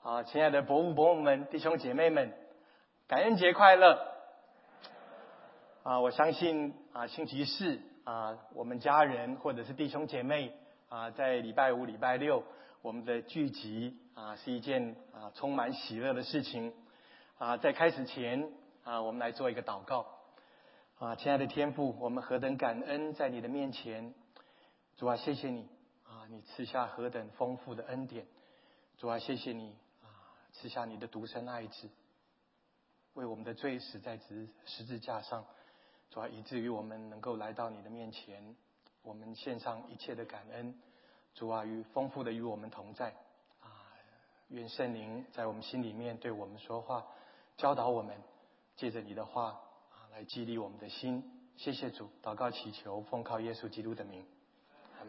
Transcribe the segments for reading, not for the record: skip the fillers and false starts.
亲爱的伯母们、弟兄姐妹们，感恩节快乐！我相信星期四我们家人或者是弟兄姐妹在礼拜五、礼拜六我们的聚集是一件充满喜乐的事情。在开始前我们来做一个祷告。亲爱的天父，我们何等感恩在你的面前，主啊，谢谢你你赐下何等丰富的恩典，主啊，谢谢你赐下你的独生爱子，为我们的罪死在十字架上，主啊，以至于我们能够来到你的面前，我们献上一切的感恩，主啊，丰富的与我们同在愿圣灵在我们心里面对我们说话，教导我们，借着你的话来激励我们的心。谢谢主，祷告祈求，奉靠耶稣基督的名，阿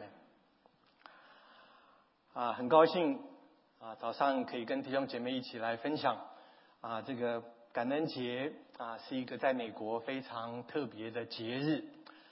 们。很高兴早上可以跟弟兄姐妹一起来分享这个感恩节是一个在美国非常特别的节日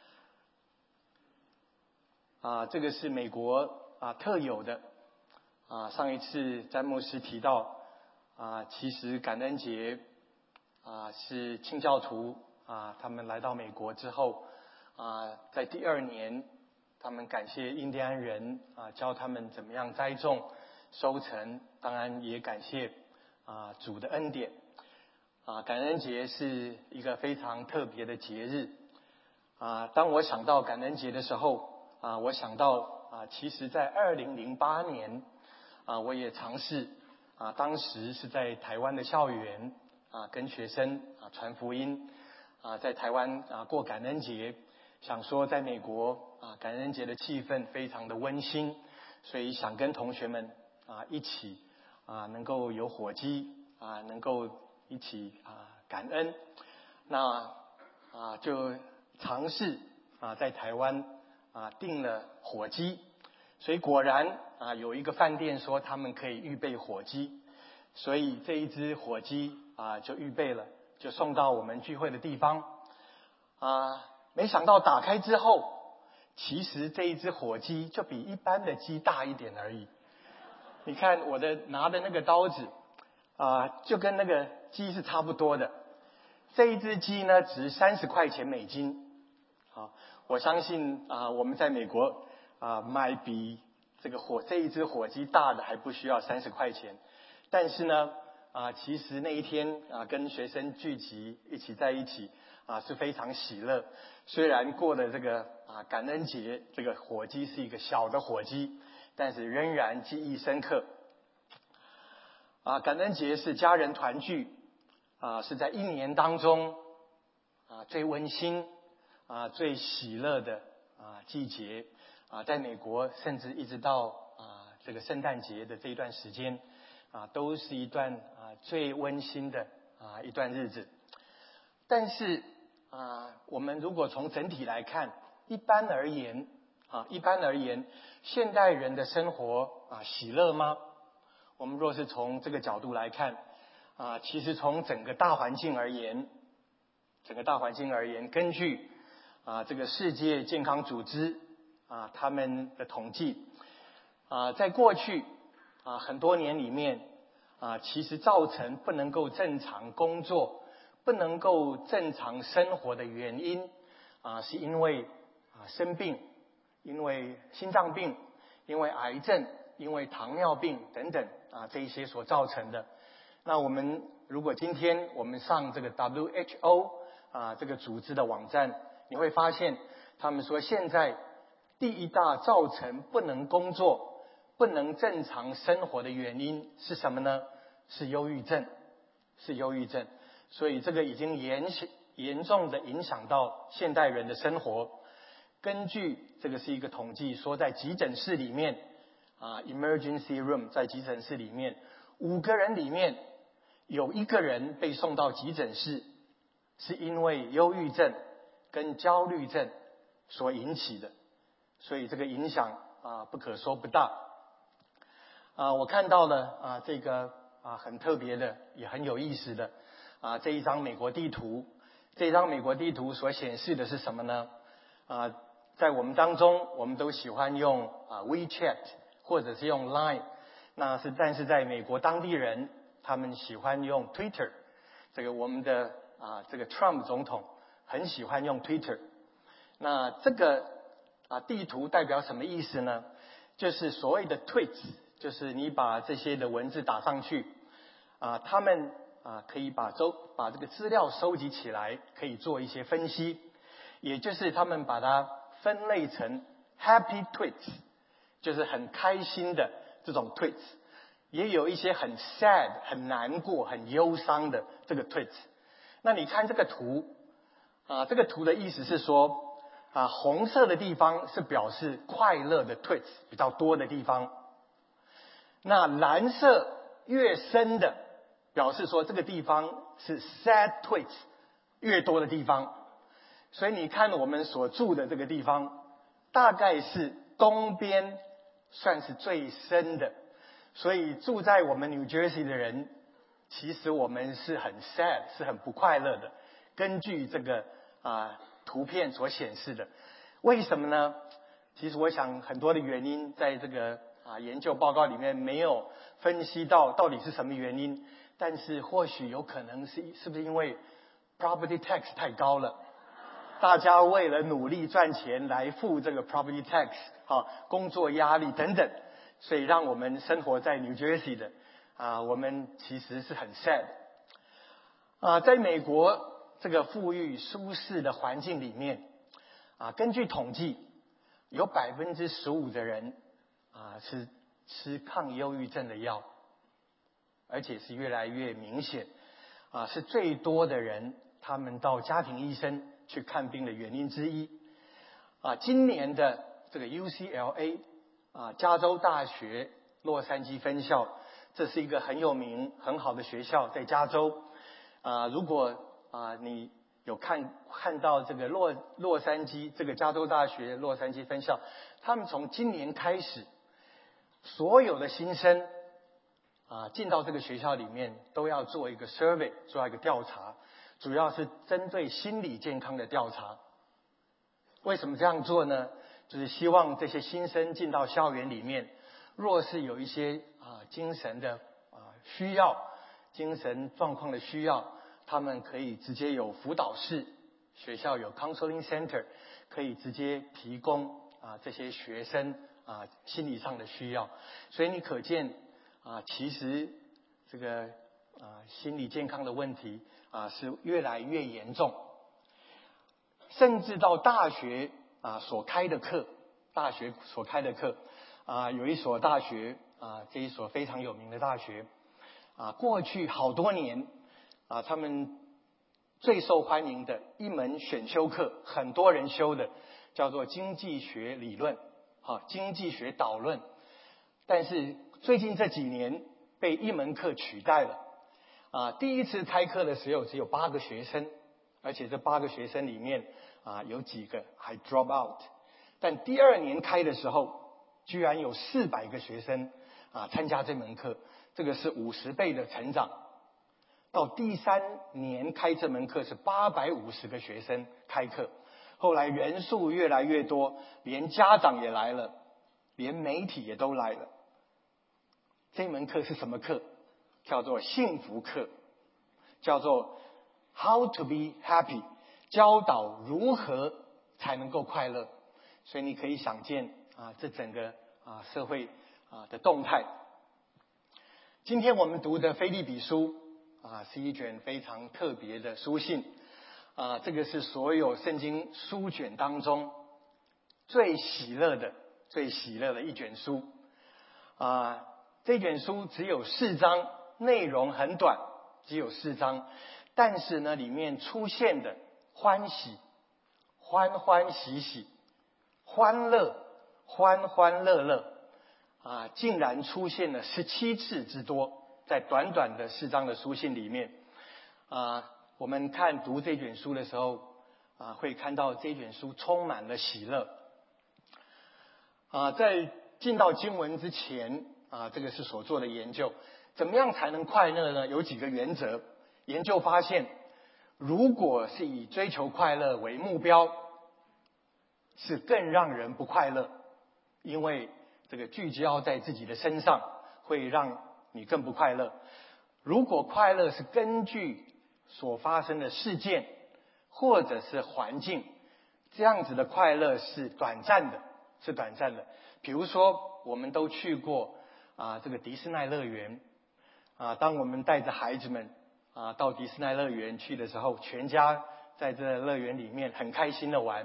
这个是美国特有的上一次詹牧师提到其实感恩节是清教徒他们来到美国之后在第2年他们感谢印第安人教他们怎么样栽种收成，当然也感谢主的恩典感恩节是一个非常特别的节日当我想到感恩节的时候我想到其实在2008年我也尝试当时是在台湾的校园跟学生传福音在台湾过感恩节，想说在美国感恩节的气氛非常的温馨，所以想跟同学们一起能够有火鸡能够一起感恩，那就尝试在台湾订了火鸡，所以果然有一个饭店说他们可以预备火鸡，所以这一只火鸡就预备了，就送到我们聚会的地方没想到打开之后，其实这一只火鸡就比一般的鸡大一点而已。你看我拿的那个刀子就跟那个鸡是差不多的。这一只鸡呢值30块钱美金我相信我们在美国买比这一只火鸡大的还不需要30块钱。但是呢其实那一天跟学生聚集在一起是非常喜乐。虽然过了这个感恩节，这个火鸡是一个小的火鸡，但是仍然记忆深刻感恩节是家人团聚是在一年当中最温馨最喜乐的季节在美国甚至一直到这个圣诞节的这一段时间都是一段最温馨的一段日子。但是我们如果从整体来看，一般而言现代人的生活喜乐吗？我们若是从这个角度来看其实从整个大环境而言，根据这个世界健康组织他们的统计在过去很多年里面其实造成不能够正常工作不能够正常生活的原因是因为生病，因为心脏病，因为癌症，因为糖尿病等等这一些所造成的。那我们如果今天我们上这个 WHO 这个组织的网站，你会发现他们说现在第一大造成不能工作不能正常生活的原因是什么呢？是忧郁症。所以这个已经严重的影响到现代人的生活。根据这个是一个统计说，在急诊室里面emergency room 在急诊室里面5个人里面有1个人被送到急诊室是因为忧郁症跟焦虑症所引起的，所以这个影响不可说不大我看到了这个很特别的也很有意思的这一张美国地图。这张美国地图所显示的是什么呢在我们当中我们都喜欢用WeChat 或者是用 Line。 但是在美国当地人他们喜欢用 Twitter， 这个我们的这个 Trump 总统很喜欢用 Twitter。那这个地图代表什么意思呢？就是所谓的 tweets， 就是你把这些的文字打上去，他们可以把这个资料收集起来，可以做一些分析，也就是他们把它分类成 happy tweets， 就是很开心的这种 tweets， 也有一些很 sad 很难过很忧伤的这个 tweets。 那你看这个图这个图的意思是说红色的地方是表示快乐的 tweets 比较多的地方，那蓝色越深的表示说这个地方是 sad tweets 越多的地方。所以你看我们所住的这个地方大概是东边算是最深的，所以住在我们 New Jersey 的人其实我们是很 sad 是很不快乐的，根据这个图片所显示的。为什么呢？其实我想很多的原因在这个研究报告里面没有分析到底是什么原因，但是或许有可能是不是因为 property tax 太高了，大家为了努力赚钱来付这个 property tax 工作压力等等，所以让我们生活在 New Jersey 的我们其实是很 sad。在美国这个富裕舒适的环境里面根据统计有 15% 的人是吃抗忧郁症的药，而且是越来越明显是最多的人他们到家庭医生去看病的原因之一。今年的这个 UCLA 加州大学洛杉矶分校，这是一个很有名很好的学校，在加州如果你有看到这个洛杉矶这个加州大学洛杉矶分校，他们从今年开始所有的新生进到这个学校里面都要做一个 survey， 做一个调查，主要是针对心理健康的调查。为什么这样做呢？就是希望这些新生进到校园里面，若是有一些精神的需要，精神状况的需要，他们可以直接有辅导室，学校有 counseling center， 可以直接提供这些学生心理上的需要。所以你可见其实这个心理健康的问题是越来越严重，甚至到大学所开的课，有一所大学这一所非常有名的大学过去好多年他们最受欢迎的一门选修课，很多人修的，叫做经济学理论经济学导论。但是最近这几年被一门课取代了第一次开课的时候只有8个学生，而且这8个学生里面有几个还 drop out， 但第2年开的时候居然有400个学生参加这门课，这个是50倍的成长。到第3年开这门课是850个学生开课，后来人数越来越多，连家长也来了，连媒体也都来了。这门课是什么课？叫做幸福课，叫做 How to be happy， 教导如何才能够快乐。所以你可以想见这整个社会的动态。今天我们读的腓立比书是一卷非常特别的书信这个是所有圣经书卷当中最喜乐的一卷书这卷书只有4章，内容很短，只有4章，但是呢里面出现的欢喜、欢欢喜喜、欢乐、欢欢乐乐竟然出现了17次之多，在短短的4章的书信里面我们读这卷书的时候会看到这卷书充满了喜乐在进到经文之前这个是所做的研究，怎么样才能快乐呢？有几个原则。研究发现，如果是以追求快乐为目标，是更让人不快乐，因为这个聚焦在自己的身上， 会让你更不快乐。如果快乐是根据所发生的事件或者是环境，这样子的快乐是短暂的，是短暂的。比如说，我们都去过这个迪士尼乐园当我们带着孩子们到迪士尼乐园去的时候，全家在这乐园里面很开心的玩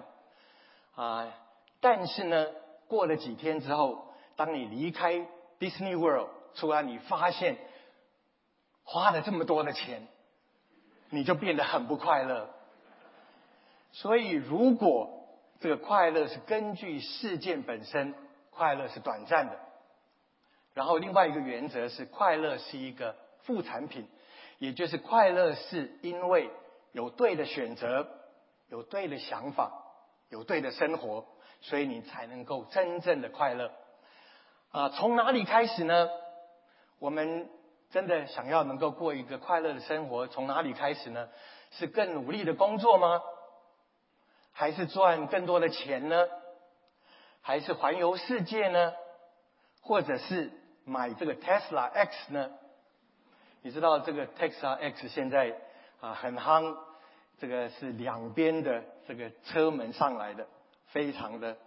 但是呢，过了几天之后，当你离开 Disney World 出来，你发现花了这么多的钱，你就变得很不快乐。所以如果这个快乐是根据事件本身，快乐是短暂的。然后另外一个原则是，快乐是一个副产品，也就是快乐是因为有对的选择，有对的想法，有对的生活，所以你才能够真正的快乐。从哪里开始呢？我们真的想要能够过一个快乐的生活，从哪里开始呢？是更努力的工作吗？还是赚更多的钱呢？还是环游世界呢？或者是买这个 Tesla X 呢？你知道这个 Tesla X 现在很夯，这个是两边的这个车门上来的，非常的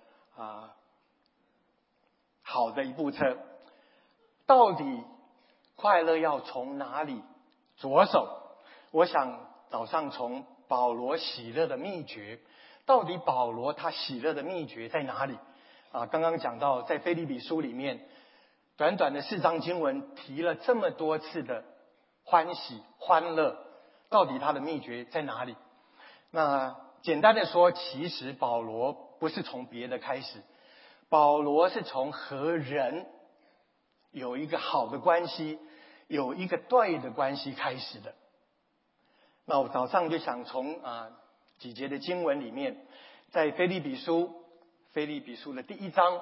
好的一部车。到底快乐要从哪里着手？我想早上从保罗喜乐的秘诀，到底保罗他喜乐的秘诀在哪里？刚刚讲到在腓立比书里面，短短的4章经文提了这么多次的欢喜欢乐，到底他的秘诀在哪里？那简单的说，其实保罗不是从别的开始，保罗是从和人有一个好的关系，有一个对的关系开始的。那我早上就想从几节的经文里面，在腓立比书的第1章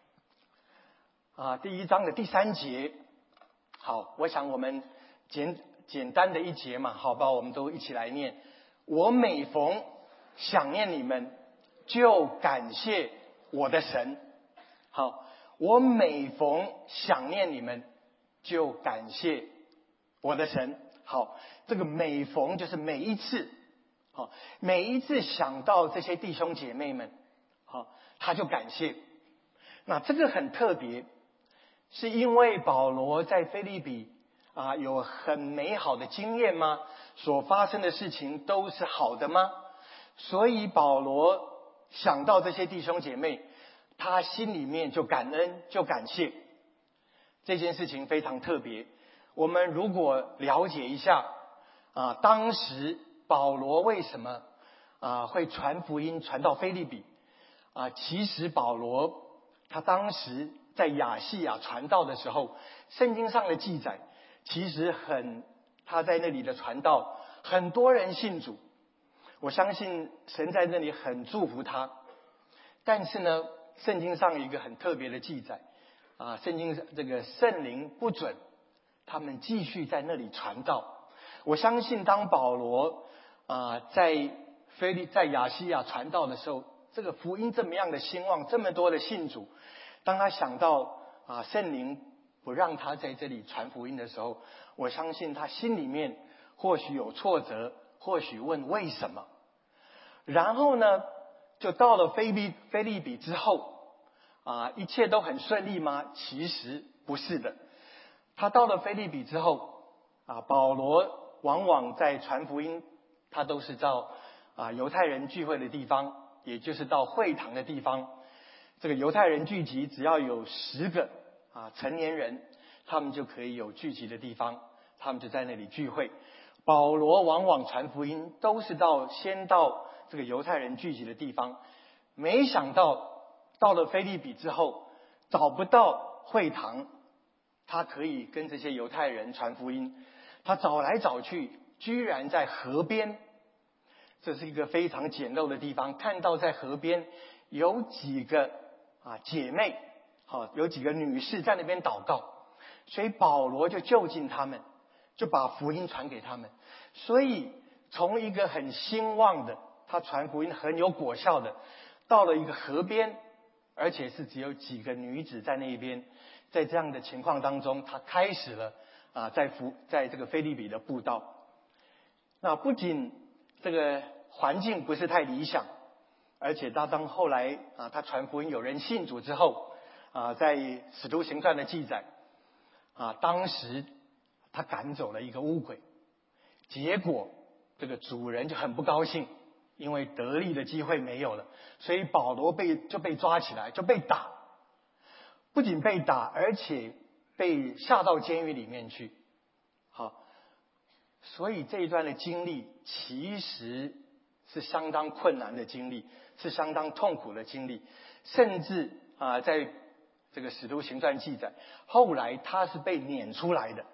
第1章的第3节。好，我想我们简单的一节嘛，好吧，我们都一起来念。我每逢想念你们，就感谢我的神。好，我每逢想念你们，就感谢我的神。好，这个每逢就是每一次，好，每一次想到这些弟兄姐妹们，好，他就感谢。那这个很特别，是因为保罗在腓立比有很美好的经验吗？所发生的事情都是好的吗？所以保罗想到这些弟兄姐妹，他心里面就感恩，就感谢。这件事情非常特别。我们如果了解一下当时保罗为什么会传福音传到腓立比其实保罗他当时在亚细亚传道的时候，圣经上的记载其实他在那里的传道，很多人信主。我相信神在那里很祝福他。但是呢，圣经上一个很特别的记载圣经这个圣灵不准他们继续在那里传道。我相信当保罗在亚细亚传道的时候，这个福音这么样的兴旺，这么多的信主，当他想到圣灵不让他在这里传福音的时候，我相信他心里面或许有挫折，或许问为什么。然后呢，就到了腓立比之后一切都很顺利吗？其实不是的。他到了腓立比之后保罗往往在传福音，他都是到犹太人聚会的地方，也就是到会堂的地方。这个犹太人聚集，只要有10个成年人，他们就可以有聚集的地方，他们就在那里聚会。保罗往往传福音都是先到这个犹太人聚集的地方。没想到到了腓立比之后，找不到会堂，他可以跟这些犹太人传福音。他找来找去，居然在河边。这是一个非常简陋的地方，看到在河边有几个姐妹，有几个女士在那边祷告，所以保罗就就近他们，就把福音传给他们。所以从一个很兴旺的，他传福音很有果效的，到了一个河边，而且是只有几个女子在那边， 在这样的情况当中，他开始了在这个腓立比的布道。那不仅这个环境不是太理想，而且当后来他传福音有人信主之后在使徒行传的记载当时他赶走了一个污鬼，结果这个主人就很不高兴，因为得力的机会没有了，所以保罗就被抓起来，就被打，不仅被打，而且被下到监狱里面去。好，所以这一段的经历其实是相当困难的经历，是相当痛苦的经历，甚至在这个使徒行传记载，后来他是被撵出来的，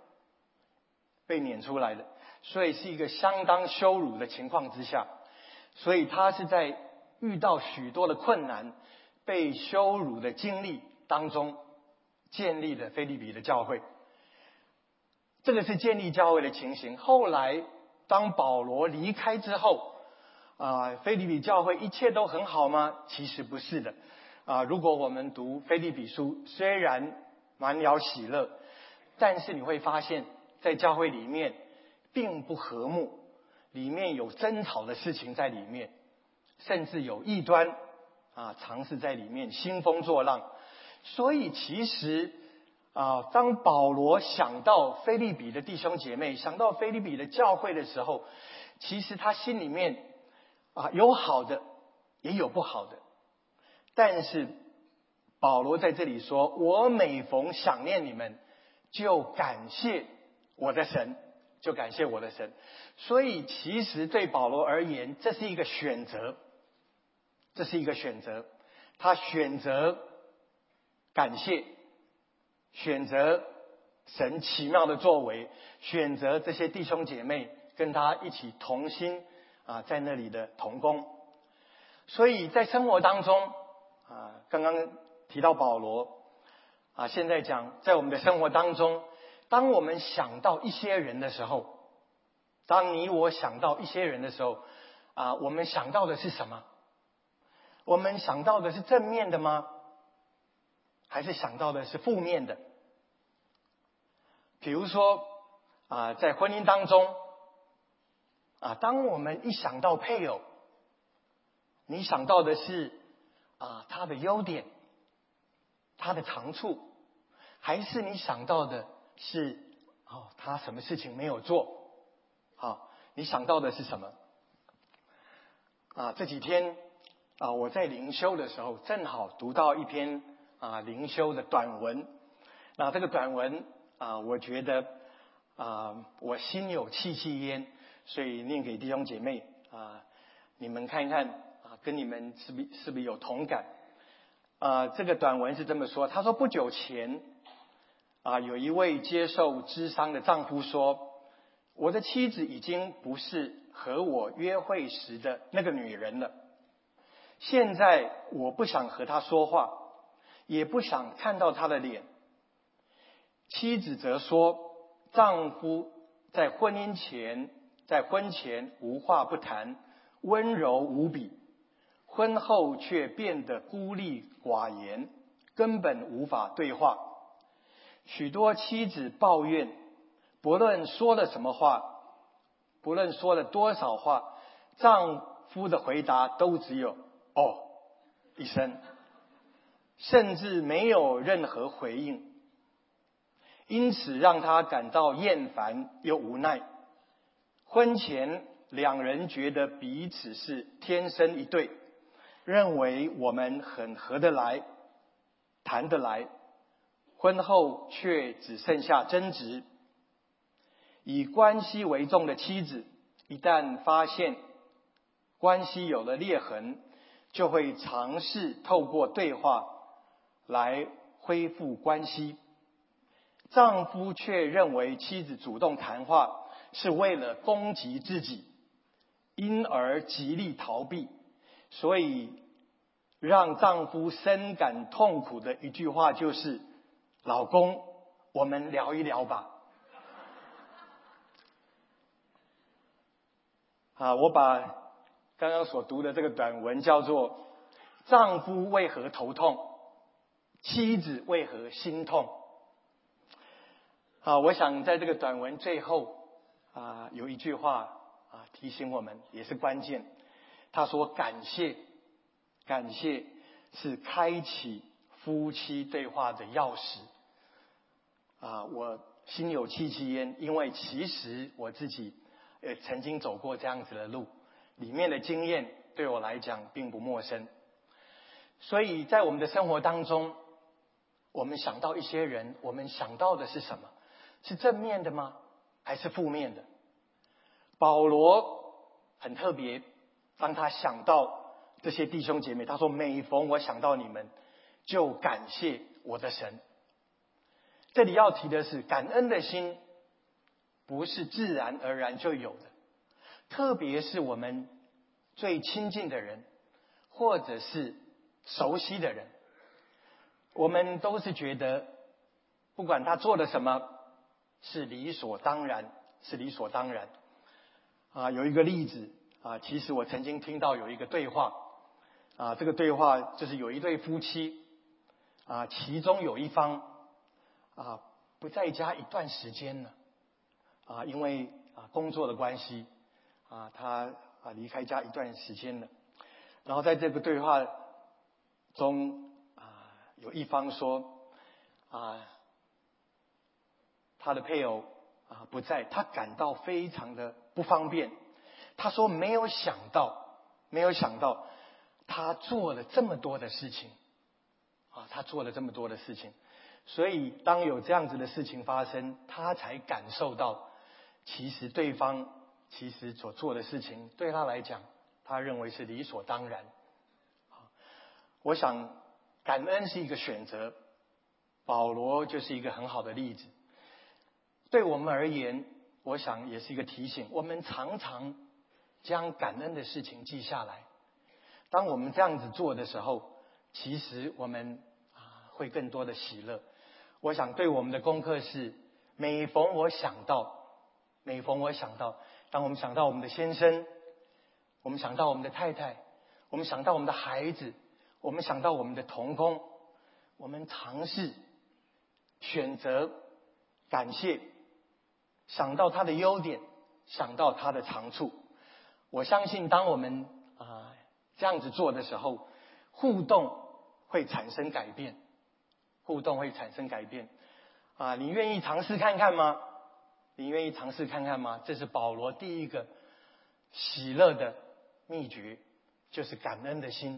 所以是一个相当羞辱的情况之下，所以他是在遇到许多的困难、被羞辱的经历当中，建立了腓立比的教会。这个是建立教会的情形。后来当保罗离开之后腓立比教会一切都很好吗？其实不是的如果我们读腓立比书，虽然满了喜乐，但是你会发现在教会里面并不和睦，里面有争吵的事情在里面，甚至有异端尝试在里面兴风作浪。所以其实当保罗想到腓立比的弟兄姐妹，想到腓立比的教会的时候，其实他心里面有好的也有不好的。但是保罗在这里说，我每逢想念你们，就感谢我的神。所以其实对保罗而言，这是一个选择，他选择感谢，选择神奇妙的作为，选择这些弟兄姐妹跟他一起同心在那里的同工。所以在生活当中刚刚提到保罗现在讲在我们的生活当中，当我们想到一些人的时候，当你我想到一些人的时候我们想到的是什么？我们想到的是正面的吗？还是想到的是负面的？比如说在婚姻当中当我们一想到配偶，你想到的是他的优点，他的长处，还是你想到的是他什么事情没有做？你想到的是什么？这几天我在灵修的时候，正好读到一篇灵修的短文。那这个短文我觉得我心有戚戚焉，所以念给弟兄姐妹你们看一看跟你们是不是有同感？这个短文是这么说，他说不久前有一位接受咨商的丈夫说，我的妻子已经不是和我约会时的那个女人了，现在我不想和她说话，也不想看到她的脸。妻子则说，丈夫在婚前无话不谈，温柔无比，婚后却变得孤立寡言，根本无法对话。许多妻子抱怨，不论说了什么话，不论说了多少话，丈夫的回答都只有哦一声，甚至没有任何回应，因此让她感到厌烦又无奈。婚前两人觉得彼此是天生一对，认为我们很合得来，谈得来，婚后却只剩下争执。以关系为重的妻子，一旦发现关系有了裂痕，就会尝试透过对话来恢复关系。丈夫却认为妻子主动谈话是为了攻击自己，因而极力逃避，所以让丈夫深感痛苦的一句话就是老公，我们聊一聊吧。我把刚刚所读的这个短文叫做丈夫为何头痛，妻子为何心痛。 我想在这个短文最后有一句话提醒我们，也是关键。他说感谢是开启夫妻对话的钥匙。我心有戚戚焉，因为其实我自己曾经走过这样子的路，里面的经验对我来讲并不陌生。所以在我们的生活当中，我们想到一些人，我们想到的是什么？是正面的吗？还是负面的？保罗很特别，当他想到这些弟兄姐妹，他说每逢我想到你们，就感谢我的神。这里要提的是，感恩的心不是自然而然就有的，特别是我们最亲近的人，或者是熟悉的人，我们都是觉得不管他做了什么是理所当然。有一个例子其实我曾经听到有一个对话这个对话就是有一对夫妻其中有一方不在家一段时间了因为工作的关系他离开家一段时间了。然后在这个对话中有一方说他的配偶不在，他感到非常的不方便。他说没有想到他做了这么多的事情所以当有这样子的事情发生，他才感受到其实对方所做的事情对他来讲，他认为是理所当然。我想感恩是一个选择，保罗就是一个很好的例子。对我们而言，我想也是一个提醒，我们常常将感恩的事情记下来。当我们这样子做的时候，其实我们会更多的喜乐。我想对我们的功课是，每逢我想到，当我们想到我们的先生，我们想到我们的太太，我们想到我们的孩子，我们想到我们的同工，我们尝试选择感谢，想到他的优点，想到他的长处。我相信当我们这样子做的时候，互动会产生改变。你愿意尝试看看吗？这是保罗第一个喜乐的秘诀，就是感恩的心。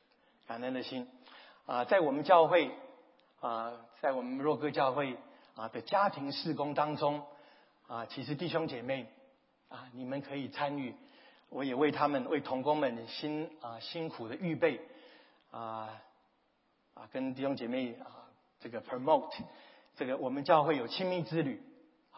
在我们教会在我们若歌教会的家庭事工当中其实弟兄姐妹你们可以参与，我也为同工们辛苦的预备跟弟兄姐妹这个 promote 这个我们教会有亲密之旅，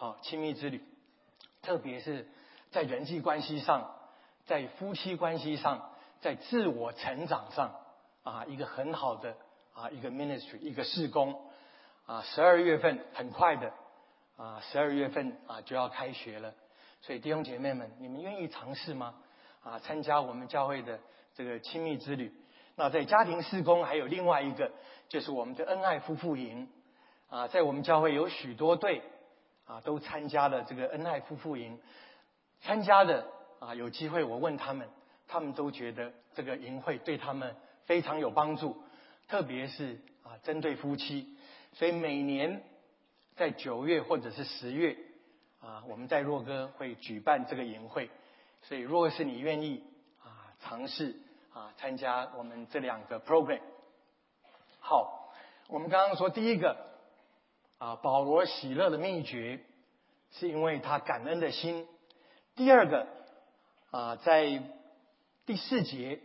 特别是在人际关系上，在夫妻关系上，在自我成长上一个很好的一个 ministry 一个事工12月份很快的12月份就要开学了，所以弟兄姐妹们，你们愿意尝试吗？参加我们教会的这个亲密之旅。那在家庭事工还有另外一个，就是我们的恩爱夫妇营在我们教会有许多对都参加了这个恩爱夫妇营，参加的有机会我问他们都觉得这个营会对他们非常有帮助，特别是针对夫妻。所以每年在9月或者是10月我们在若歌会举办这个营会，所以如果是你愿意尝试参加我们这2个 program。 好，我们刚刚说第一个保罗喜乐的秘诀是因为他感恩的心。第二个在第4节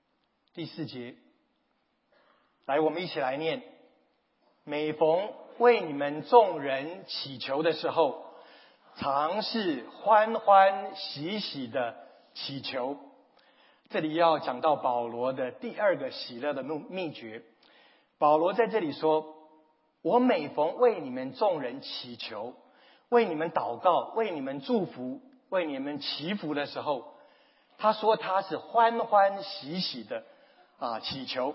来，我们一起来念，每逢为你们众人祈求的时候，常是欢欢喜喜的祈求。这里要讲到保罗的第2个喜乐的秘诀。保罗在这里说，我每逢为你们众人祈求，为你们祷告，为你们祝福，为你们祈福的时候，他说他是欢欢喜喜的祈求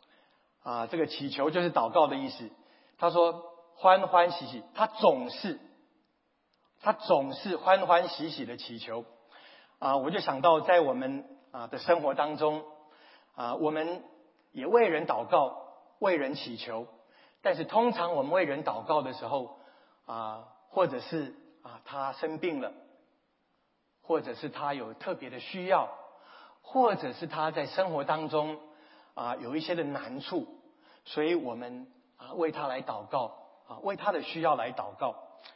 这个祈求就是祷告的意思。他说欢欢喜喜，他总是他总是欢欢喜喜的祈求。我就想到在我们的生活当中，我们也为人祷告，为人祈求，但是通常我们为人祷告的时候，或者是他生病了，或者是他有特别的需要，或者是他在生活当中有一些的难处，所以我们为他来祷告，为他的需要来祷告。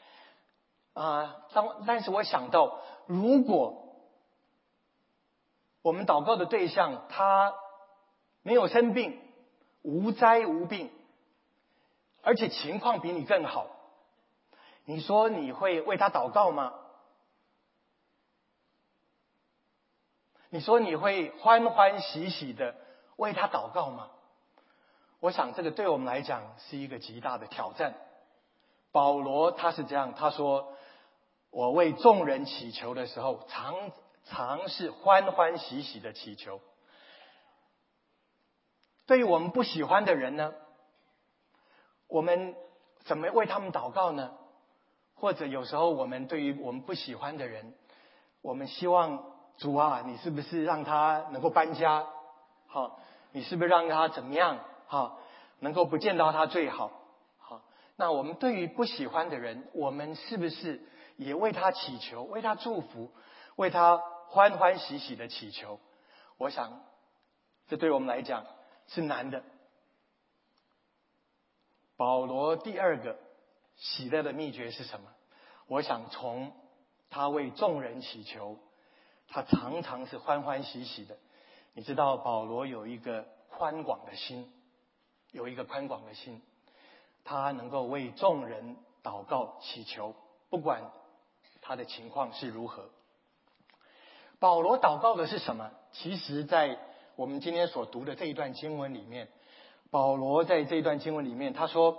但是我想到，如果我们祷告的对象他没有生病，无灾无病，而且情况比你更好，你说你会为他祷告吗？你说你会欢欢喜喜的为他祷告吗？我想这个对我们来讲是一个极大的挑战。保罗他是这样，他说我为众人祈求的时候，常是欢欢喜喜的祈求。对于我们不喜欢的人呢，我们怎么为他们祷告呢？或者有时候我们对于我们不喜欢的人，我们希望主啊，你是不是让他能够搬家？好，你是不是让他怎么样？好，能够不见到他最好。好，那我们对于不喜欢的人，我们是不是也为他祈求，为他祝福，为他欢欢喜喜的祈求？我想这对我们来讲是难的。保罗第二个喜乐的秘诀是什么？我想从他为众人祈求，他常常是欢欢喜喜的。你知道保罗有一个宽广的心，他能够为众人祷告祈求，不管他的情况是如何。保罗祷告的是什么？其实在我们今天所读的这一段经文里面，保罗在这一段经文里面他说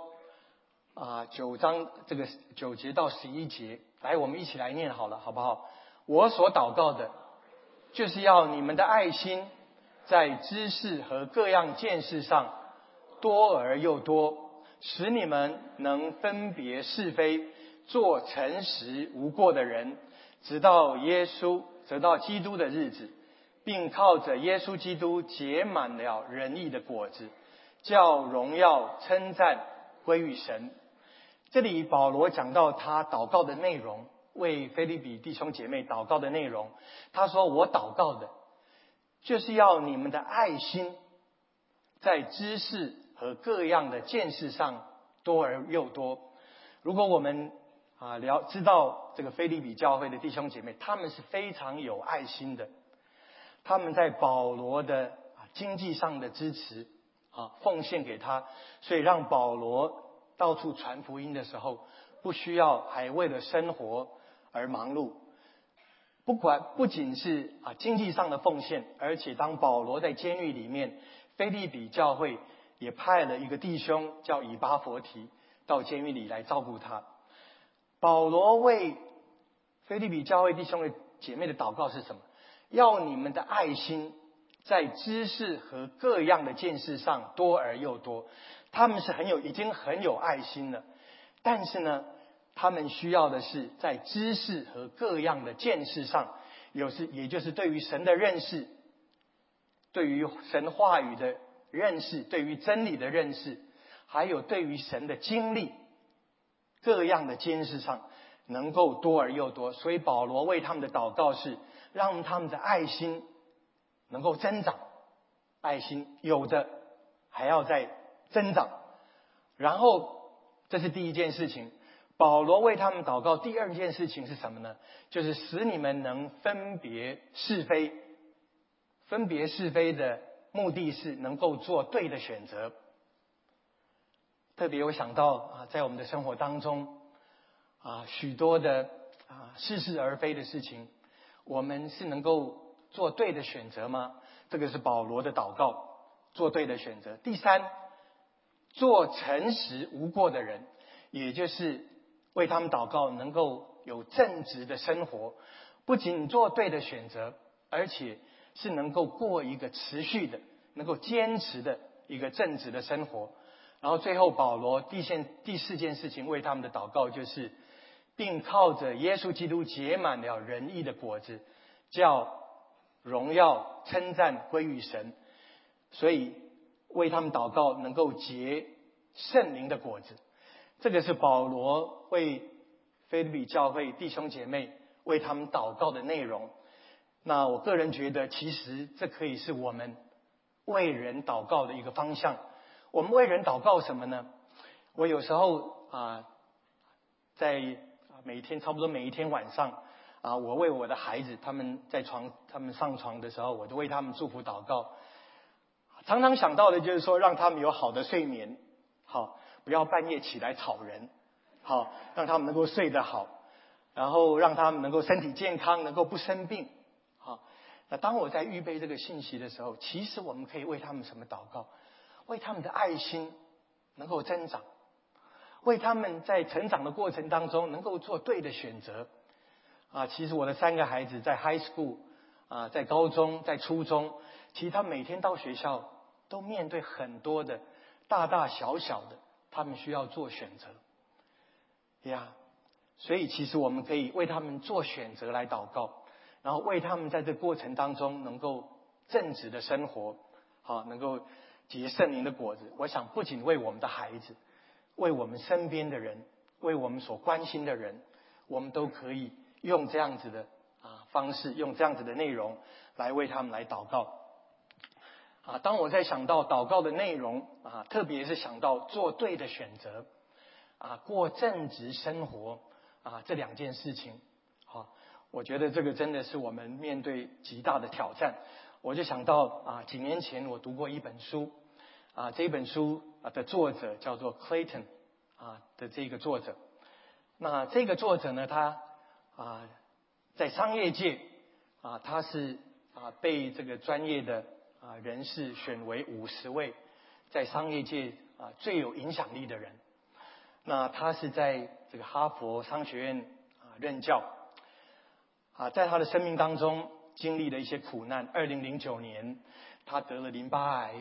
9章这个9节到11节，来我们一起来念好了，好不好？我所祷告的就是要你们的爱心在知识和各样见识上多而又多，使你们能分别是非，做诚实无过的人，直到基督的日子，并靠着耶稣基督结满了仁义的果子，叫荣耀称赞归于神。这里保罗讲到他祷告的内容，为腓立比弟兄姐妹祷告的内容。他说我祷告的就是要你们的爱心在知识和各样的见识上多而又多。如果我们知道这个腓立比教会的弟兄姐妹，他们是非常有爱心的，他们在保罗的经济上的支持奉献给他，所以让保罗到处传福音的时候，不需要还为了生活而忙碌。不仅是经济上的奉献，而且当保罗在监狱里面，腓立比教会也派了一个弟兄叫以巴弗提到监狱里来照顾他。保罗为腓立比教会弟兄的姐妹的祷告是什么？要你们的爱心在知识和各样的见识上多而又多。他们是已经很有爱心了，但是呢，他们需要的是在知识和各样的见识上，也就是对于神的认识，对于神话语的认识，对于真理的认识，还有对于神的经历，各样的见识上能够多而又多。所以保罗为他们的祷告是让他们的爱心能够增长，爱心有的还要再增长。然后这是第一件事情。保罗为他们祷告第二件事情是什么呢？就是使你们能分别是非。分别是非的目的是能够做对的选择。特别我想到在我们的生活当中许多的似是而非的事情，我们是能够做对的选择吗？这个是保罗的祷告，做对的选择。第三，做诚实无过的人，也就是为他们祷告能够有正直的生活，不仅做对的选择，而且是能够过一个持续的、能够坚持的一个正直的生活。然后最后保罗第四件事情为他们的祷告就是并靠着耶稣基督结满了仁义的果子，叫荣耀称赞归于神。所以为他们祷告，能够结圣灵的果子。这个是保罗为腓立比教会弟兄姐妹为他们祷告的内容。那我个人觉得，其实这可以是我们为人祷告的一个方向。我们为人祷告什么呢？我有时候在差不多每一天晚上我为我的孩子，他们上床的时候，我都为他们祝福祷告。常常想到的就是说，让他们有好的睡眠，好，不要半夜起来吵人，好，让他们能够睡得好，然后让他们能够身体健康，能够不生病。好，那当我在预备这个信息的时候，其实我们可以为他们什么祷告？为他们的爱心能够增长，为他们在成长的过程当中能够做对的选择。其实我的3个孩子在 high school 在高中，在初中，其实他每天到学校都面对很多的大大小小的，他们需要做选择呀。所以其实我们可以为他们做选择来祷告，然后为他们在这过程当中能够正直的生活，能够结圣灵的果子。我想不仅为我们的孩子，为我们身边的人，为我们所关心的人，我们都可以用这样子的方式，用这样子的内容来为他们来祷告。当我在想到祷告的内容特别是想到做对的选择过正直生活这2件事情，我觉得这个真的是我们面对极大的挑战。我就想到几年前我读过一本书这本书的作者叫做 Clayton 的这个作者。那这个作者呢，他在商业界他是被这个专业的人士选为50位在商业界最有影响力的人。那他是在这个哈佛商学院任教在他的生命当中经历了一些苦难。2009年他得了淋巴癌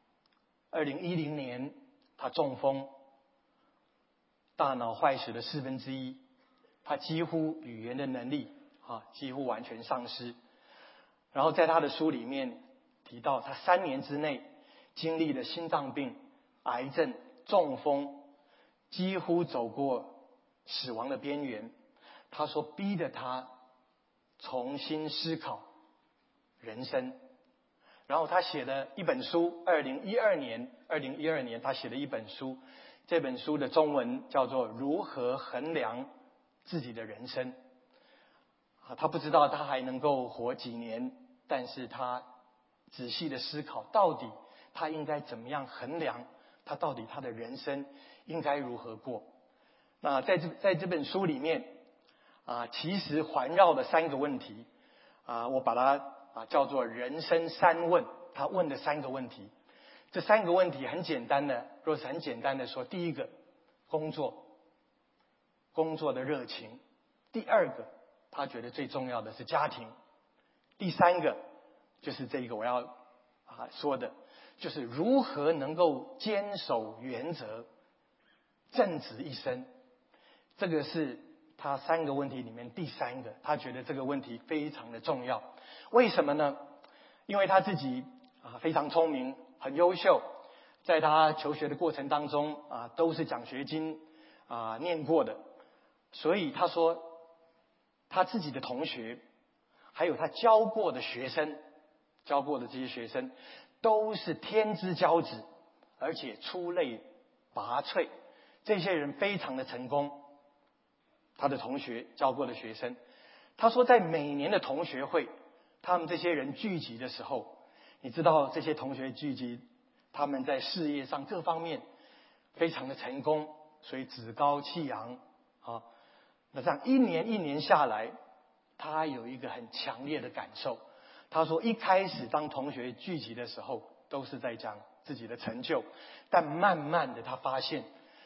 ，2010年他中风，大脑坏死了1/4，他几乎语言的能力几乎完全丧失。然后在他的书里面提到，他3年之内经历了心脏病、癌症、中风，几乎走过死亡的边缘。他说逼得他重新思考人生。然后他写了一本书，2012年他写了一本书，这本书的中文叫做《如何衡量自己的人生》。他不知道他还能够活几年，但是他仔细的思考，到底他应该怎么样衡量他的人生应该如何过。那在这本书里面其实环绕的3个问题我把它叫做人生3问。他问的3个问题，这3个问题很简单的，若是很简单的说，第一个工作的热情，第2个他觉得最重要的是家庭，第3个就是这个我要说的，就是如何能够坚守原则，正直一生。这个是他3个问题里面第3个，他觉得这个问题非常的重要。为什么呢？因为他自己非常聪明，很优秀，在他求学的过程当中都是奖学金念过的。所以他说他自己的同学还有他教过的这些学生都是天之骄子，而且出类拔萃，这些人非常的成功。他的同学教过的学生，他说在每年的同学会，他们这些人聚集的时候，你知道这些同学聚集，他们在事业上各方面非常的成功，所以趾高气扬那这样一年下来，他有一个很强烈的感受。他说一开始当同学聚集的时候都是在讲自己的成就，但慢慢的他发现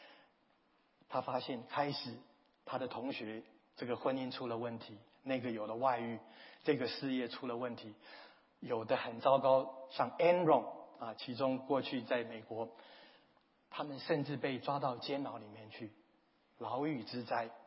开始他的同学这个婚姻出了问题，那个有了外遇，这个事业出了问题，有的很糟糕，像 Enron 其中过去在美国他们甚至被抓到监牢里面去，牢狱之灾。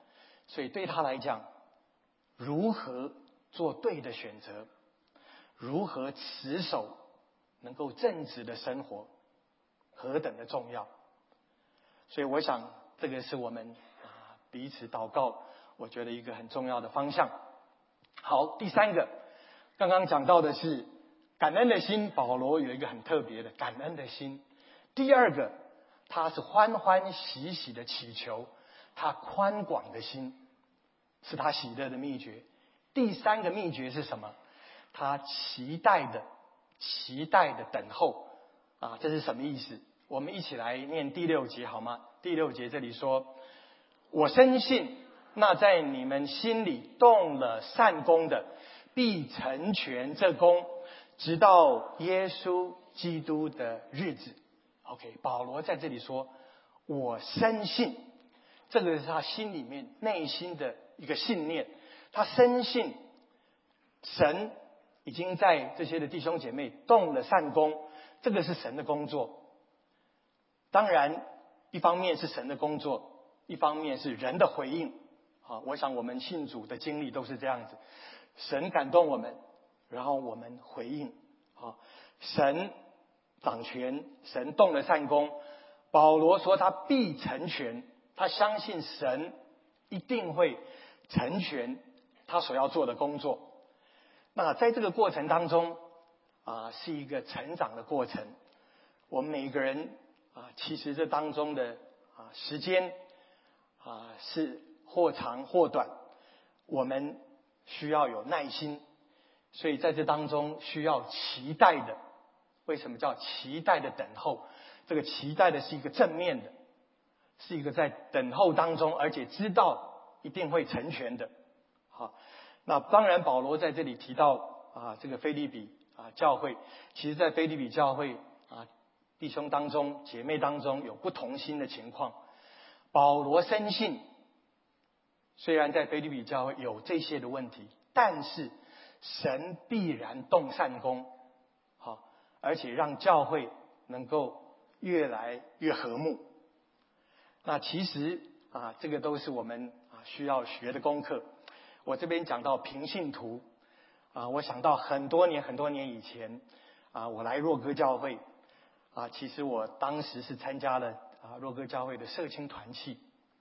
所以对他来讲，如何做对的选择，如何持守能够正直的生活，何等的重要。所以我想这个是我们彼此祷告，我觉得一个很重要的方向。好，第三个，刚刚讲到的是感恩的心，保罗有一个很特别的感恩的心。第二个，他是欢欢喜喜的祈求，他宽广的心是他喜乐的秘诀。第三个秘诀是什么？他期待的等候这是什么意思？我们一起来念第6节好吗？第6节这里说，我深信那在你们心里动了善工的，必成全这工，直到耶稣基督的日子。OK， 保罗在这里说我深信，这个是他心里面内心的一个信念，他深信神已经在这些的弟兄姐妹动了善工，这个是神的工作。当然一方面是神的工作，一方面是人的回应。我想我们信主的经历都是这样子，神感动我们，然后我们回应。神掌权，神动了善工，保罗说他必成全，他相信神一定会成全他所要做的工作。那在这个过程当中是一个成长的过程。我们每一个人其实这当中的时间是或长或短，我们需要有耐心，所以在这当中需要期待的。为什么叫期待的等候？这个期待的是一个正面的，是一个在等候当中，而且知道一定会成全的。好，那当然保罗在这里提到这个腓立比教会，其实在腓立比教会弟兄当中姐妹当中有不同心的情况。保罗深信，虽然在腓立比教会有这些的问题，但是神必然动善工，而且让教会能够越来越和睦。那其实这个都是我们需要学的功课。我这边讲到平信徒我想到很多年以前我来若歌教会其实我当时是参加了若歌教会的社青团契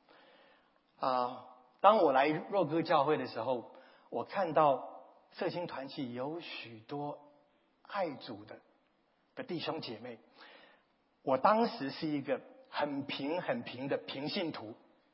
当我来若歌教会的时候，我看到社青团契有许多爱主的弟兄姐妹，我当时是一个很平的平信徒。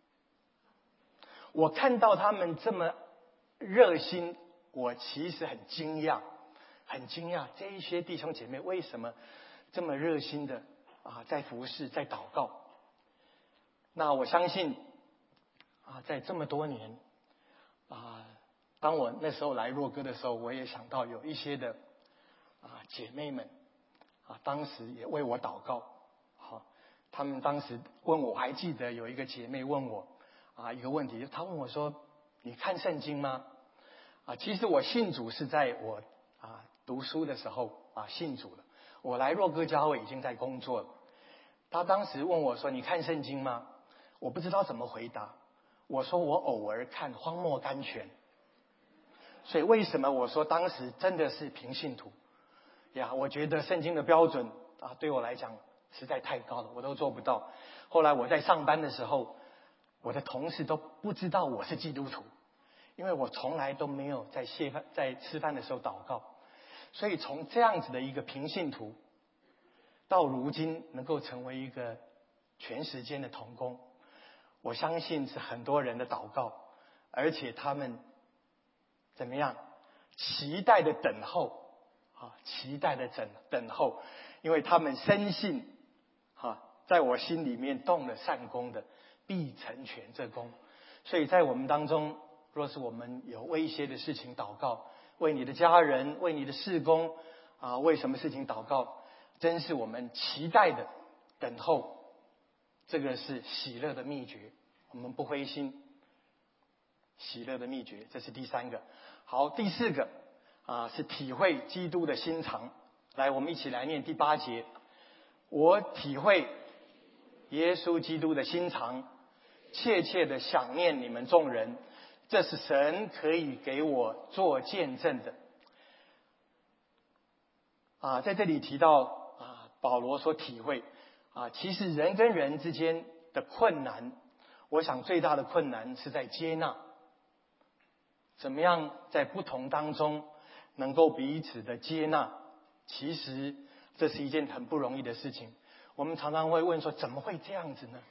我看到他们这么热心，我其实很惊讶这一些弟兄姐妹为什么这么热心的在服侍，在祷告。那我相信在这么多年当我那时候来若歌的时候，我也想到有一些的姐妹们当时也为我祷告。他们当时问我还记得有一个姐妹问我一个问题，她问我说你看圣经吗？其实我信主是在我读书的时候信主了，我来若歌教会已经在工作了。她当时问我说你看圣经吗？我不知道怎么回答，我说我偶尔看荒漠甘泉。所以为什么我说当时真的是平信徒我觉得圣经的标准对我来讲实在太高了，我都做不到。后来我在上班的时候，我的同事都不知道我是基督徒，因为我从来都没有在吃饭的时候祷告。所以从这样子的一个平信徒到如今能够成为一个全时间的同工，我相信是很多人的祷告，而且他们怎么样期待的等候等候，因为他们深信在我心里面动了善工的必成全这工。所以在我们当中，若是我们有为一些的事情祷告，为你的家人，为你的事工为什么事情祷告，真是我们期待的等候，这个是喜乐的秘诀，我们不灰心，喜乐的秘诀，这是第三个。好，第四个是体会基督的心肠。来，我们一起来念第8节。我体会耶稣基督的心肠， 切切的想念你们众人，这是神可以给我做见证的。在这里提到保罗所体会其实人跟人之间的困难，我想最大的困难是在接纳，怎么样在不同当中能够彼此的接纳，其实这是一件很不容易的事情。我们常常会问说，怎么会这样子呢？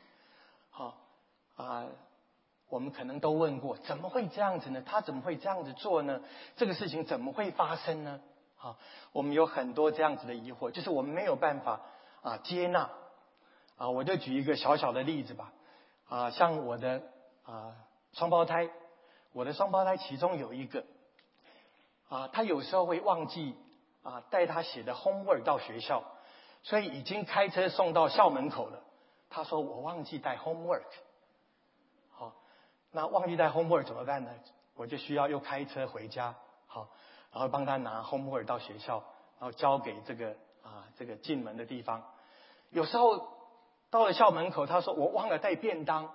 我们可能都问过，怎么会这样子呢？他怎么会这样子做呢？这个事情怎么会发生呢？我们有很多这样子的疑惑，就是我们没有办法接纳。我就举一个小小的例子吧。像我的双胞胎，我的双胞胎其中有一个他有时候会忘记带他写的 homework 到学校，所以已经开车送到校门口了。他说我忘记带 homework。那忘记带 homework 怎么办呢？我就需要又开车回家，然后帮他拿 homework 到学校，然后交给这个进门的地方。有时候到了校门口，他说我忘了带便当。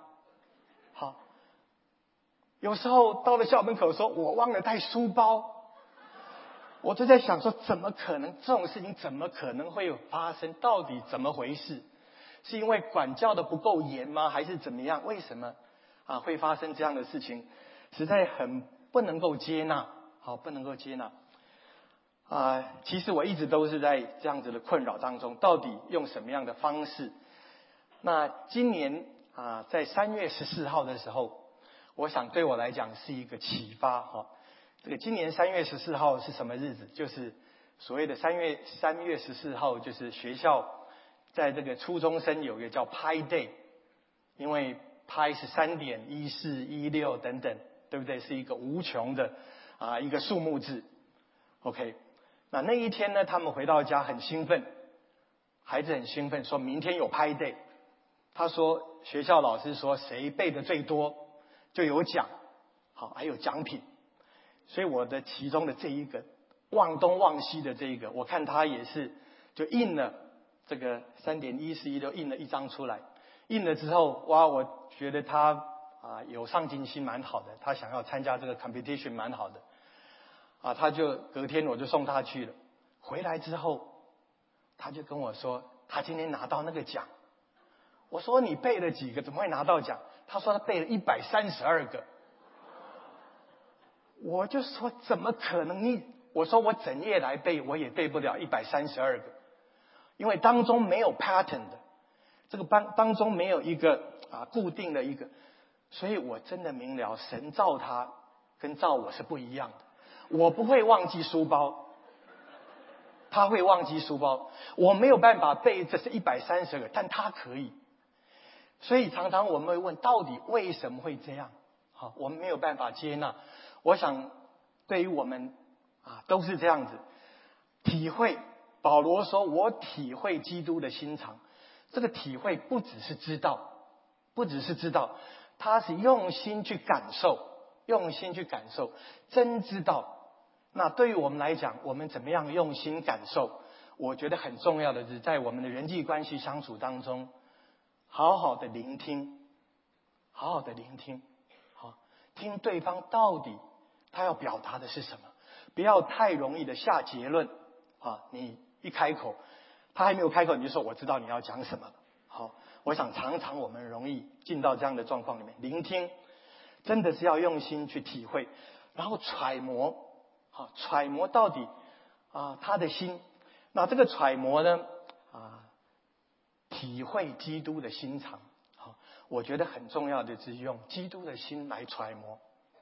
有时候到了校门口说我忘了带书包。我就在想说，怎么可能这种事情怎么可能会有发生？到底怎么回事？是因为管教的不够严吗？还是怎么样？为什么会发生这样的事情？实在很不能够接纳，不能够接纳。其实我一直都是在这样子的困扰当中，到底用什么样的方式？那今年在3月14号的时候，我想对我来讲是一个启发。这个今年3月14号是什么日子？就是所谓的3月14号，就是学校在这个初中生有一个叫 Pi Day， 因为 Pi 是3点14、16等等，对不对？是一个无穷的一个数目字。OK， 那一天呢，他们回到家很兴奋，孩子很兴奋，说明天有 Pi Day。他说学校老师说谁背的最多就有奖，还有奖品。所以我的其中的这一个忘东忘西的这一个，我看他也是就印了这个3点14、16印了一张出来。印了之后，我觉得他有上进心，蛮好的，他想要参加这个 competition 蛮好的。他就隔天我就送他去了。回来之后，他就跟我说他今天拿到那个奖。我说你背了几个？怎么会拿到奖？他说他背了132个。我就说怎么可能？我说我整夜来背，我也背不了132个，因为当中没有 pattern 的，这个当中没有一个固定的一个，所以我真的明了，神造他跟造我是不一样的。我不会忘记书包，他会忘记书包。我没有办法背这是130个，但他可以。所以常常我们会问，到底为什么会这样？我们没有办法接纳。我想对于我们都是这样子体会。保罗说我体会基督的心肠，这个体会不只是知道，他是用心去感受，真知道。那对于我们来讲，我们怎么样用心感受？我觉得很重要的是在我们的人际关系相处当中，好好的聆听，听对方到底他要表达的是什么，不要太容易的下结论。你一开口，他还没有开口，你就说我知道你要讲什么。我想常常我们容易进到这样的状况里面。聆听真的是要用心去体会，然后揣摩到底他的心。那这个揣摩呢体会基督的心肠。我觉得很重要的是用基督的心来揣摩，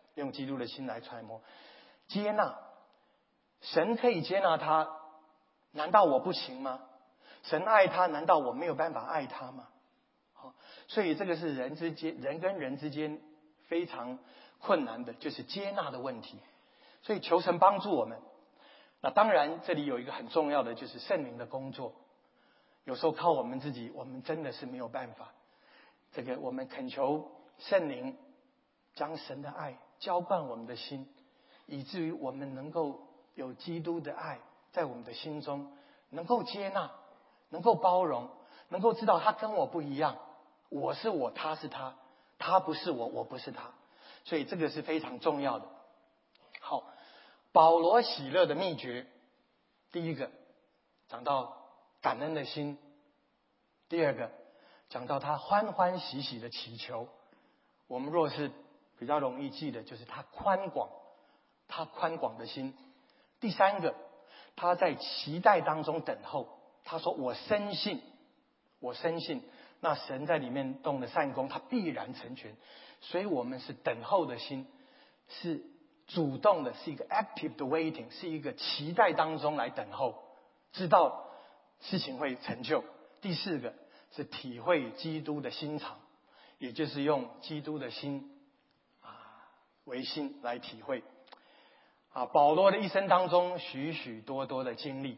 接纳。神可以接纳他，难道我不行吗？神爱他，难道我没有办法爱他吗？所以这个是人跟人之间非常困难的，就是接纳的问题。所以求神帮助我们。那当然这里有一个很重要的，就是圣灵的工作。有时候靠我们自己，我们真的是没有办法。这个我们恳求圣灵将神的爱浇灌我们的心，以至于我们能够有基督的爱在我们的心中，能够接纳，能够包容，能够知道他跟我不一样，我是我，他是他他不是我，我不是他，所以这个是非常重要的。好，保罗喜乐的秘诀，第一个讲到感恩的心，第二个讲到他欢欢喜喜的祈求。我们若是比较容易记的，就是他宽广的心。第三个，他在期待当中等候。他说我深信，那神在里面动的善功，他必然成全。所以我们是等候的心，是主动的，是一个 active 的 waiting， 是一个期待当中来等候，知道事情会成就。第四个是体会基督的心肠，也就是用基督的心为心来体会。保罗的一生当中许许多多的经历，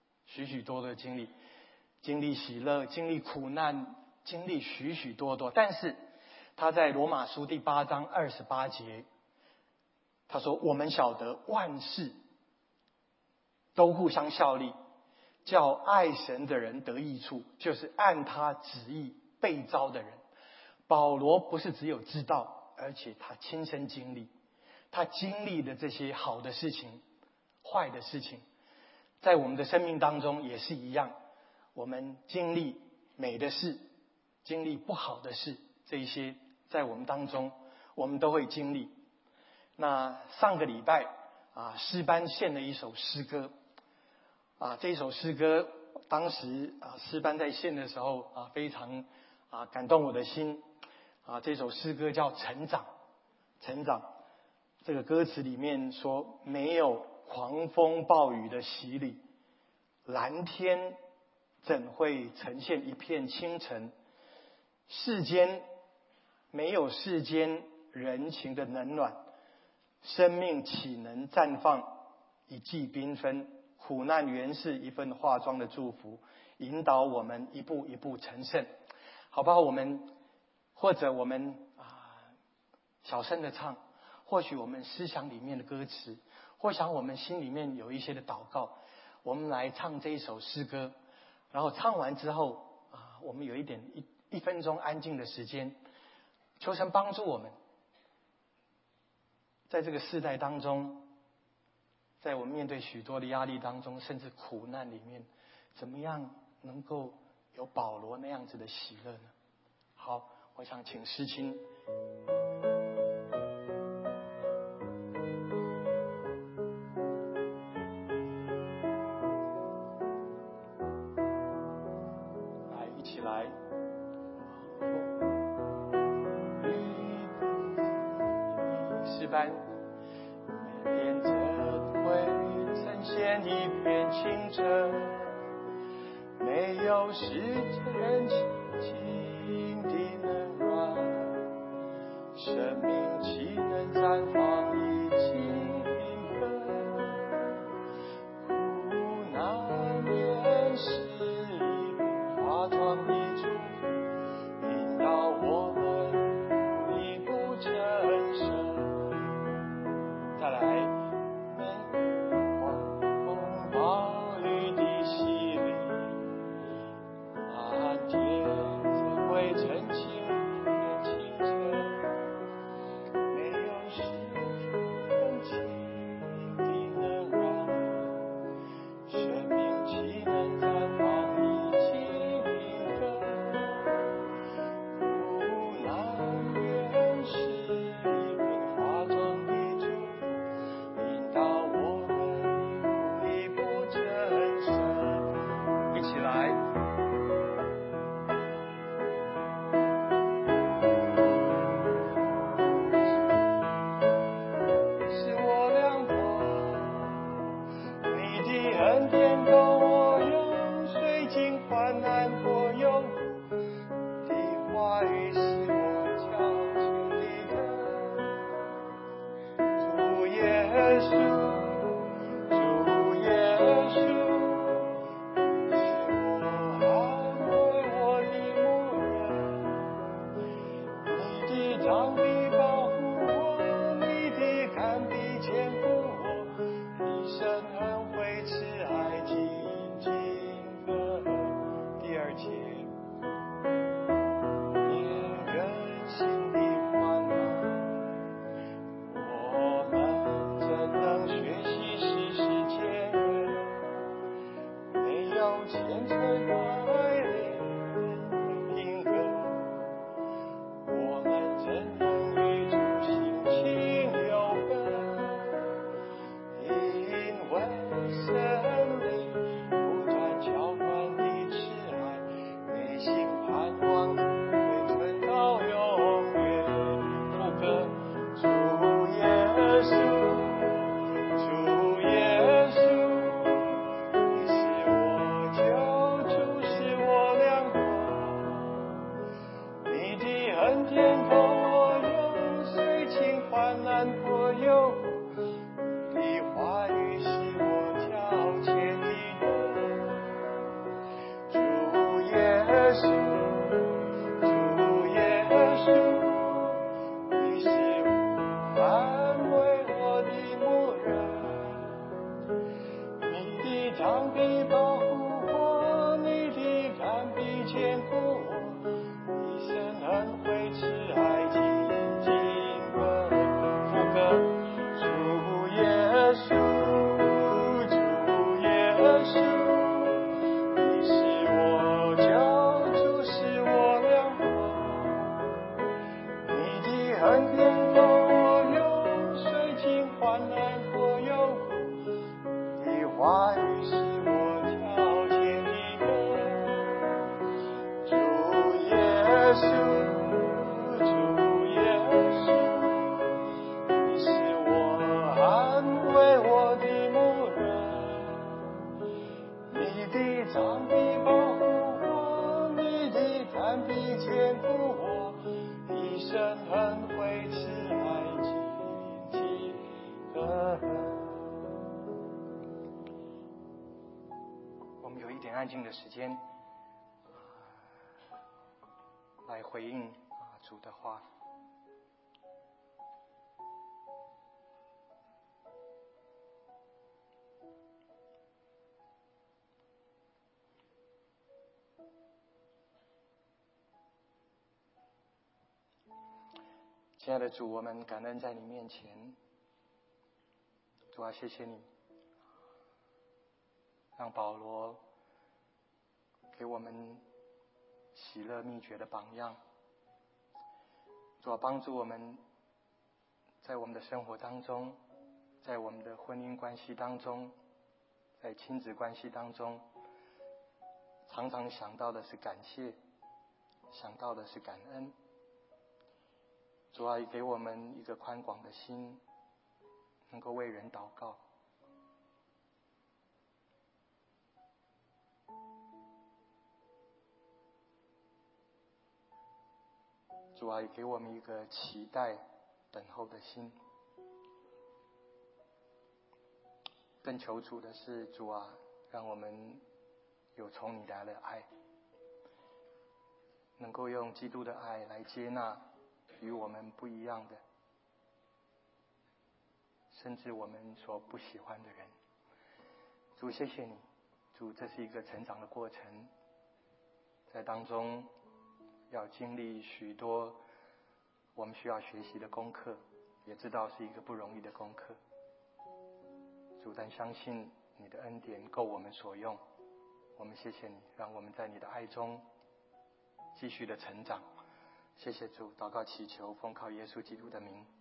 经历喜乐，经历苦难，经历许许多多。但是他在罗马书第8章28节，他说我们晓得万事都互相效力，叫爱神的人得益处，就是按他旨意被召的人。保罗不是只有知道，而且他亲身经历，他经历的这些好的事情、坏的事情，在我们的生命当中也是一样。我们经历美的事，经历不好的事，这一些在我们当中我们都会经历。那上个礼拜诗班献了一首诗歌，这一首诗歌当时诗班在献的时候非常感动我的心。这首诗歌叫成长。这个歌词里面说，没有狂风暴雨的洗礼，蓝天怎会呈现一片清晨？没有世间人情的冷暖，生命岂能绽放一季缤纷？苦难原是一份化妆的祝福，引导我们一步一步成圣。好不好？我们小声的唱，或许我们思想里面的歌词，或想我们心里面有一些的祷告，我们来唱这一首诗歌。然后唱完之后我们有一分钟安静的时间，求神帮助我们，在这个世代当中，在我们面对许多的压力当中，甚至苦难里面，怎么样能够有保罗那样子的喜乐呢？好，我想请诗青。一起来。诗班面着会呈现一片清澈，没有世间情的冷暖，生命岂能绽放一季缤纷？苦难原是一个化妆的祝福，引导我们一步成圣。再来，狂风暴雨的洗礼，天怎会澄清一片清澈？没有世膀臂保护我，你的肝臂坚固我，一生恩惠慈爱紧紧跟副歌。主耶稣，主耶稣，你是我救主，是我良人，你的恩典够我用，水晶患难或有苦，你的话语是我脚前的灯。主耶稣，主耶稣，你是我安慰我的牧人，你的杖臂保护我，你的肝臂坚固我，一生恩惠慈爱紧紧跟。我们有一点安静的时间，来回应主的话。亲爱的主，我们感恩在你面前。主啊，谢谢你让保罗给我们喜乐秘诀的榜样。主啊，帮助我们在我们的生活当中，在我们的婚姻关系当中，在亲子关系当中，常常想到的是感谢，想到的是感恩。主啊，给我们一个宽广的心，能够为人祷告。主啊，给我们一个期待等候的心。更求主的是，主啊，让我们有从你来的爱，能够用基督的爱来接纳与我们不一样的，甚至我们所不喜欢的人。主，谢谢你。主，这是一个成长的过程，在当中要经历许多我们需要学习的功课，也知道是一个不容易的功课。主，但相信你的恩典够我们所用。我们谢谢你，让我们在你的爱中继续的成长。谢谢主，祷告祈求，奉靠耶稣基督的名。